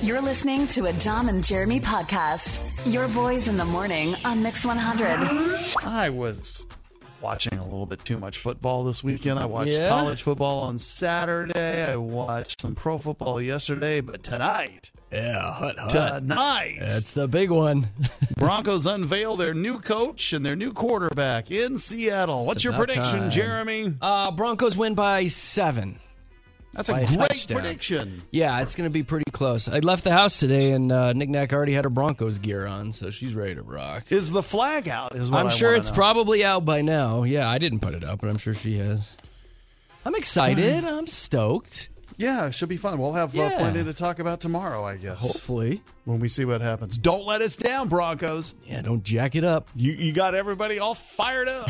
You're listening to a Dom and Jeremy podcast. Your boys in the morning on Mix 100. I was watching a little bit too much football this weekend. I watched college football on Saturday. I watched some pro football yesterday. But tonight, tonight, that's the big one. Broncos unveil their new coach and their new quarterback in Seattle. What's your prediction, Jeremy? Broncos win by 7. That's a great touchdown. Prediction. Yeah, it's going to be pretty close. I left the house today, and Nick Nack already had her Broncos gear on, so she's ready to rock. Is the flag out? I'm sure it's probably out by now. Yeah, I didn't put it up, but I'm sure she has. I'm excited. I'm stoked. Yeah, it should be fun. We'll have plenty to talk about tomorrow, I guess. Hopefully. When we see what happens. Don't let us down, Broncos. Yeah, don't jack it up. You got everybody all fired up.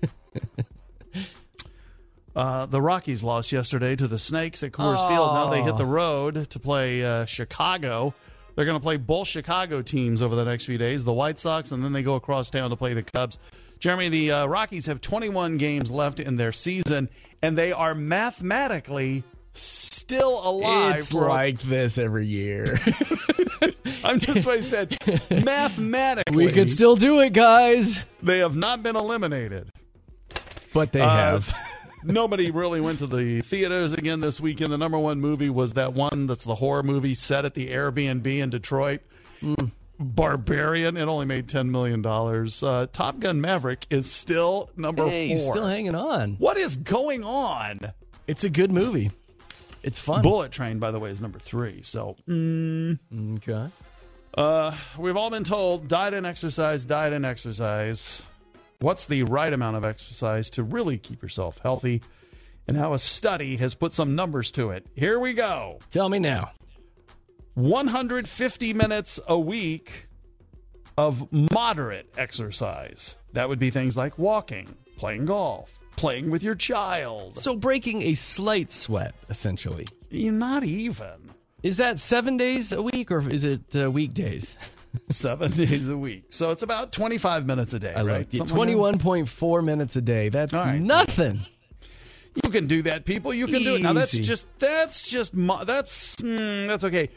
The Rockies lost yesterday to the Snakes at Coors Field. Now they hit the road to play Chicago. They're going to play both Chicago teams over the next few days, the White Sox, and then they go across town to play the Cubs. Jeremy, the Rockies have 21 games left in their season, and they are mathematically still alive. It's like this every year. I'm just what I said. Mathematically. We could still do it, guys. They have not been eliminated. But they have. Nobody really went to the theaters again this weekend. The number one movie was that one that's the horror movie set at the Airbnb in Detroit. Barbarian. It only made $10 million. Top Gun Maverick is still number 4. Still hanging on. What is going on? It's a good movie. It's fun. Bullet Train, by the way, is number 3. So, okay. We've all been told, diet and exercise. What's the right amount of exercise to really keep yourself healthy, and how a study has put some numbers to it. Here we go. Tell me now. 150 minutes a week of moderate exercise. That would be things like walking, playing golf, playing with your child. So breaking a slight sweat, essentially. Not even. Is that 7 days a week, or is it weekdays? 7 days a week. So it's about 25 minutes a day, I right? Like 21.4 minutes a day. That's nothing. You can do that, people. You can do it. Now that's okay.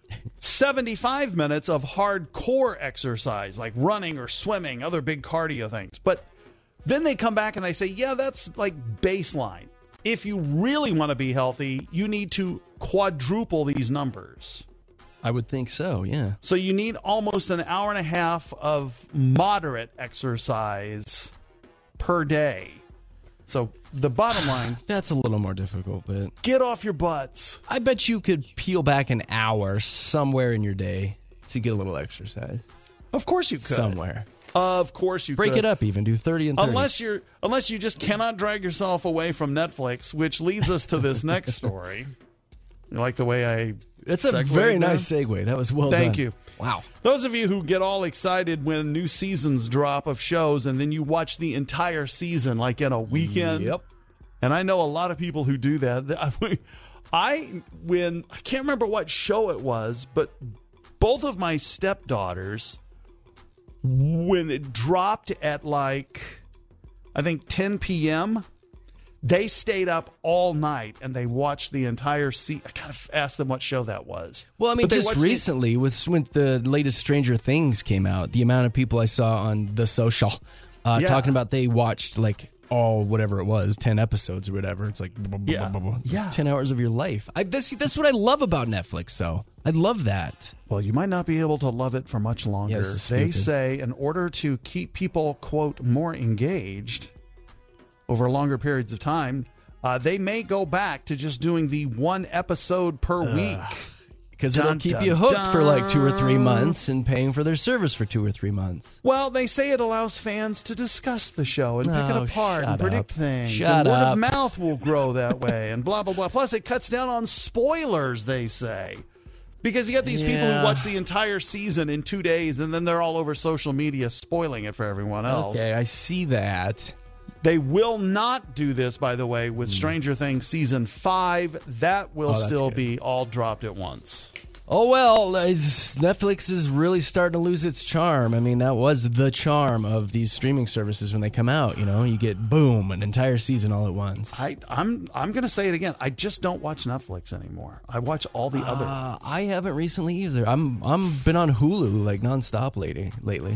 75 minutes of hardcore exercise, like running or swimming, other big cardio things. But then they come back and they say, yeah, that's like baseline. If you really want to be healthy, you need to quadruple these numbers. I would think so, yeah. So you need almost an hour and a half of moderate exercise per day. So the bottom line... That's a little more difficult, but... Get off your butts. I bet you could peel back an hour somewhere in your day to get a little exercise. Of course you could. Somewhere. Of course you could. Break it up even. Do 30 and 30. Unless you just cannot drag yourself away from Netflix, which leads us to this next story. You like the way I... It's a very nice segue. That was well done. Thank you. Wow. Those of you who get all excited when new seasons drop of shows and then you watch the entire season like in a weekend. Yep. And I know a lot of people who do that. I can't remember what show it was, but both of my stepdaughters, when it dropped at I think 10 p.m., they stayed up all night and they watched the entire season. I kind of asked them what show that was. Well, I mean, just recently, when the latest Stranger Things came out, the amount of people I saw on The Social talking about they watched whatever it was, 10 episodes or whatever. It's like 10 hours of your life. That's what I love about Netflix, though. I love that. Well, you might not be able to love it for much longer. They say in order to keep people, quote, more engaged over longer periods of time, they may go back to just doing the one episode per week. Because it'll keep you hooked for 2 or 3 months and paying for their service for 2 or 3 months. Well, they say it allows fans to discuss the show and pick it apart and predict things. Word of mouth will grow that way and blah, blah, blah. Plus, it cuts down on spoilers, they say. Because you got these people who watch the entire season in 2 days and then they're all over social media spoiling it for everyone else. Okay, I see that. They will not do this, by the way, with Stranger Things Season 5. That will still be all dropped at once. Oh, well, Netflix is really starting to lose its charm. I mean, that was the charm of these streaming services when they come out. You know, you get, boom, an entire season all at once. I'm going to say it again. I just don't watch Netflix anymore. I watch all the other ones. I haven't recently either. I'm been on Hulu like nonstop lately.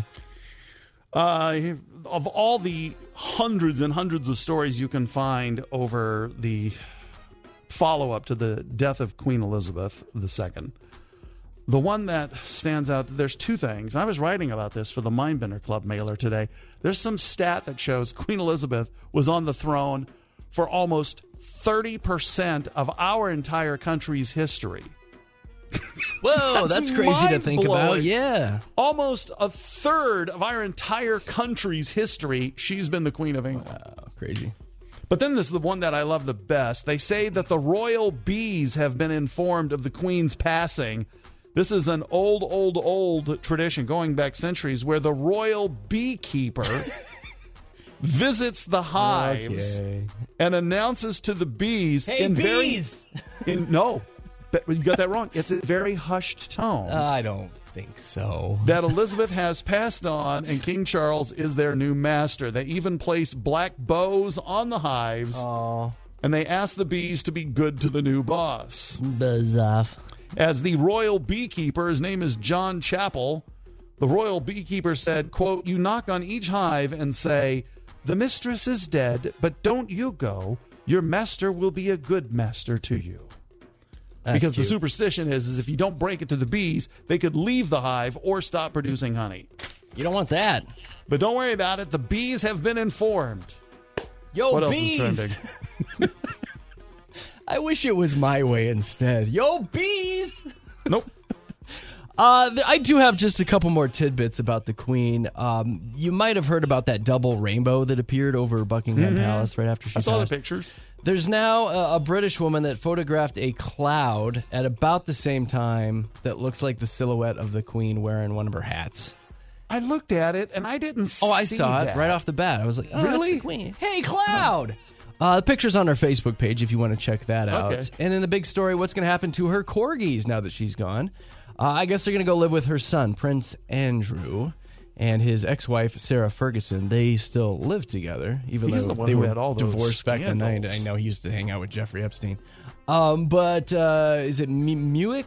Of all the hundreds and hundreds of stories you can find over the follow-up to the death of Queen Elizabeth II, the one that stands out, there's two things. I was writing about this for the Mindbender Club mailer today. There's some stat that shows Queen Elizabeth was on the throne for almost 30% of our entire country's history. Whoa, that's crazy to think about. Yeah. Almost a third of our entire country's history, she's been the Queen of England. Wow, crazy. But then this is the one that I love the best. They say that the royal bees have been informed of the Queen's passing. This is an old tradition going back centuries where the royal beekeeper visits the hives and announces to the bees hey, bees! No, you got that wrong. It's in very hushed tones. I don't think so. That Elizabeth has passed on and King Charles is their new master. They even place black bows on the hives. Aww. And they ask the bees to be good to the new boss. Buzz off. As the royal beekeeper, his name is John Chappell, the royal beekeeper said, quote, "You knock on each hive and say, 'The mistress is dead, but don't you go. Your master will be a good master to you.'" That's because cute. the superstition is if you don't break it to the bees, they could leave the hive or stop producing honey. You don't want that. But don't worry about it. The bees have been informed. Yo, what bees! else is trending? I wish it was my way instead. Yo, bees! Nope. I do have just a couple more tidbits about the Queen. You might have heard about that double rainbow that appeared over Buckingham Palace right after she passed. I saw the pictures. There's now a British woman that photographed a cloud at about the same time that looks like the silhouette of the Queen wearing one of her hats. I looked at it, and I didn't see I saw that. it right off the bat. I was like, oh, really? That's the Queen. Hey, cloud! The picture's on our Facebook page if you want to check that out. Okay. And in the big story, what's going to happen to her corgis now that she's gone? I guess they're going to go live with her son, Prince Andrew, and his ex-wife, Sarah Ferguson. They still live together, even He's though the one they who were had all those divorced back in the 90s. scandals. I know he used to hang out with Jeffrey Epstein. But is it Muick,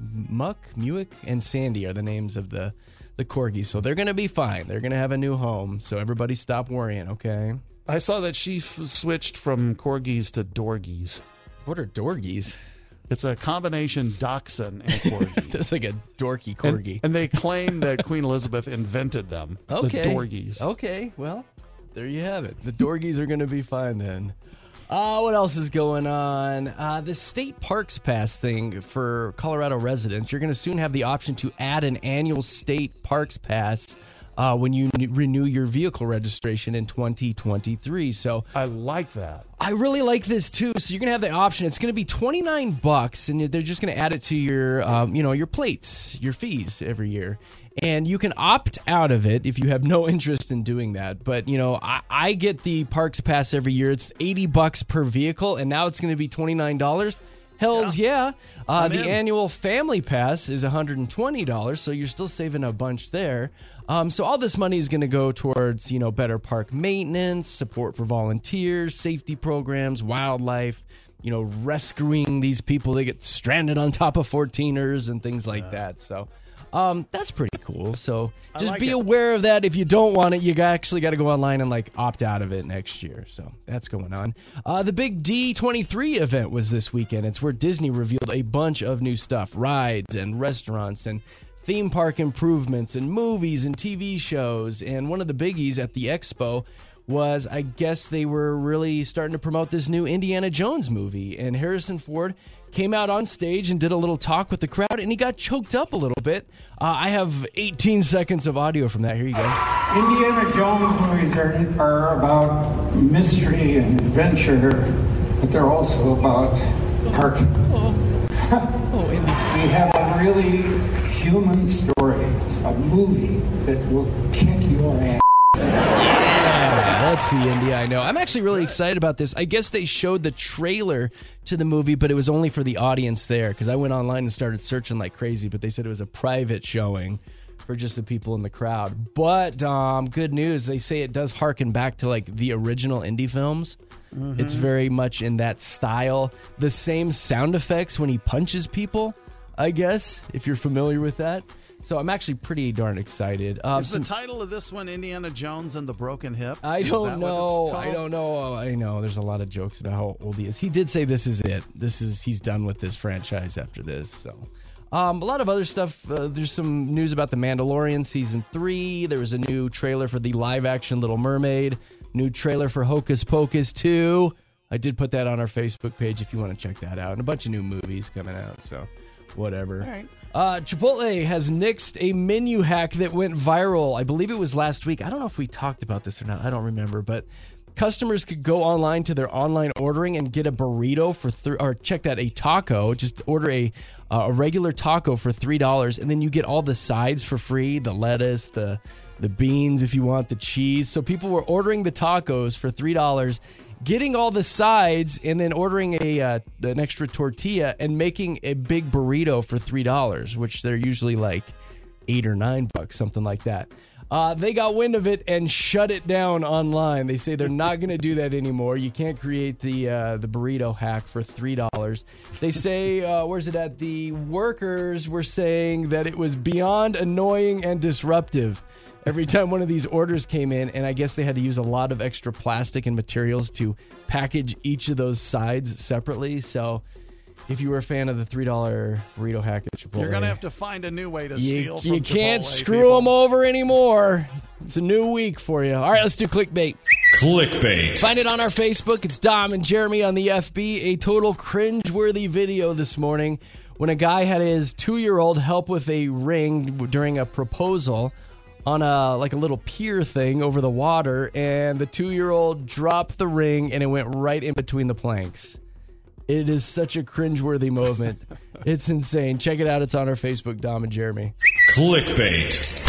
and Sandy are the names of the corgis. So they're going to be fine. They're going to have a new home. So everybody stop worrying, okay? I saw that she switched from corgis to dorgies. What are dorgies? It's a combination dachshund and corgi. That's like a dorky corgi. And they claim that Queen Elizabeth invented them. Okay. The dorgies. Okay, well, there you have it. The dorgies are going to be fine then. What else is going on? The state parks pass thing for Colorado residents. You're going to soon have the option to add an annual state parks pass when you renew your vehicle registration in 2023. So I like that. I really like this too. So you're gonna have the option. It's gonna be $29, and they're just gonna add it to your, your plates, your fees every year, and you can opt out of it if you have no interest in doing that. But I get the Parks Pass every year. It's $80 per vehicle, and now it's gonna be $29. Hells yeah. The annual Family Pass is $120, so you're still saving a bunch there. So all this money is going to go towards, better park maintenance, support for volunteers, safety programs, wildlife, rescuing these people that get stranded on top of 14ers and things like that. So that's pretty cool. So just like be it. aware of that. If you don't want it, you actually got to go online and opt out of it next year. So that's going on. The big D23 event was this weekend. It's where Disney revealed a bunch of new stuff, rides and restaurants and theme park improvements and movies and TV shows. And one of the biggies at the expo was, I guess they were really starting to promote this new Indiana Jones movie. And Harrison Ford came out on stage and did a little talk with the crowd, and he got choked up a little bit. I have 18 seconds of audio from that. Here you go. Indiana Jones movies are about mystery and adventure, but they're also about heart. We have a really human story, a movie that will kick your ass. Yeah, Let's see, India. I know. I'm actually really excited about this. I guess they showed the trailer to the movie, but it was only for the audience there, because I went online and started searching like crazy, but they said it was a private showing for just the people in the crowd. But good news. They say it does harken back to like the original indie films. Mm-hmm. It's very much in that style. The same sound effects when he punches people, I guess, if you're familiar with that. So I'm actually pretty darn excited. Is the title of this one Indiana Jones and the Broken Hip? I don't know. I don't know. I know there's a lot of jokes about how old he is. He did say this is it. He's done with this franchise after this. So a lot of other stuff. There's some news about The Mandalorian Season 3. There was a new trailer for the live-action Little Mermaid. New trailer for Hocus Pocus 2. I did put that on our Facebook page if you want to check that out. And a bunch of new movies coming out. So whatever. All right. Chipotle has nixed a menu hack that went viral. I believe it was last week. I don't know if we talked about this or not. I don't remember. But customers could go online to their online ordering and get a burrito for a taco. Just order a regular taco for $3, and then you get all the sides for free, the lettuce, the beans if you want, the cheese. So people were ordering the tacos for $3, getting all the sides, and then ordering an extra tortilla and making a big burrito for $3, which they're usually like $8 or $9, something like that. They got wind of it and shut it down online. They say they're not going to do that anymore. You can't create the burrito hack for $3. They say, where's it at? The workers were saying that it was beyond annoying and disruptive every time one of these orders came in, and I guess they had to use a lot of extra plastic and materials to package each of those sides separately. So if you were a fan of the $3 burrito hack at Chipotle, you're going to have to find a new way to steal from Chipotle. You can't screw them over anymore. It's a new week for you. All right, let's do clickbait. Clickbait. Find it on our Facebook. It's Dom and Jeremy on the FB. A total cringeworthy video this morning when a guy had his 2-year-old help with a ring during a proposal on a little pier thing over the water, and the 2-year-old dropped the ring and it went right in between the planks. It is such a cringeworthy moment. It's insane. Check it out. It's on our Facebook, Dom and Jeremy. Clickbait.